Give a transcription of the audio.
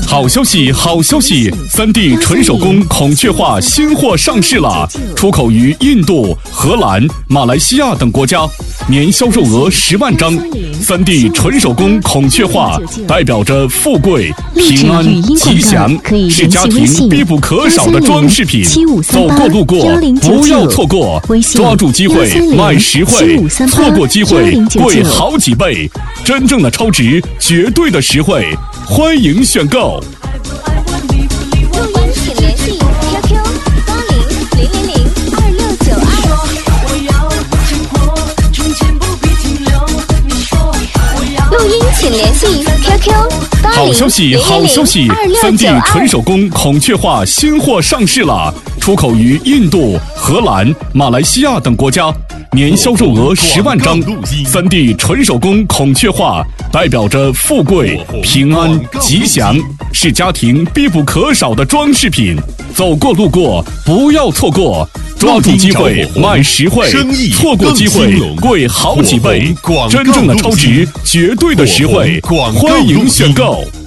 好消息，好消息！3D 纯手工孔雀画新货上市了，出口于印度、荷兰、马来西亚等国家，年销售额10万张。3D 纯手工孔雀画代表着富贵、平安、吉祥，是家庭必不可少的装饰品。走过路过不要错过，抓住机会卖实惠，错过机会贵好几倍。真正的超值，绝对的实惠，欢迎选购。 录音请联系 QQ80002692。录音请联系 QQ 80002692。 好消息，好消息！3D 纯手工孔雀画新货上市了，出口于印度、荷兰、马来西亚等国家，年销售额10万张。3D 纯手工孔雀画代表着富贵、平安、吉祥，是家庭必不可少的装饰品。走过路过不要错过，抓住机会卖实惠，错过机会贵好几倍。真正的超值，绝对的实惠，欢迎选购。